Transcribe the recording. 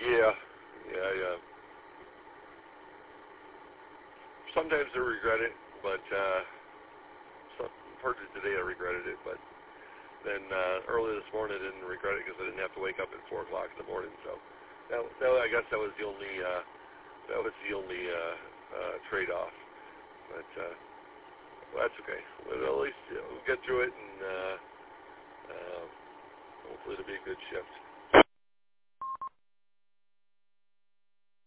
Yeah, yeah, yeah. Sometimes I regret it, but part of today I regretted it, but then early this morning I didn't regret it because I didn't have to wake up at 4 o'clock in the morning. So I guess that was the only trade-off. But well, that's okay. But at least we'll get through it, and hopefully it'll be a good shift.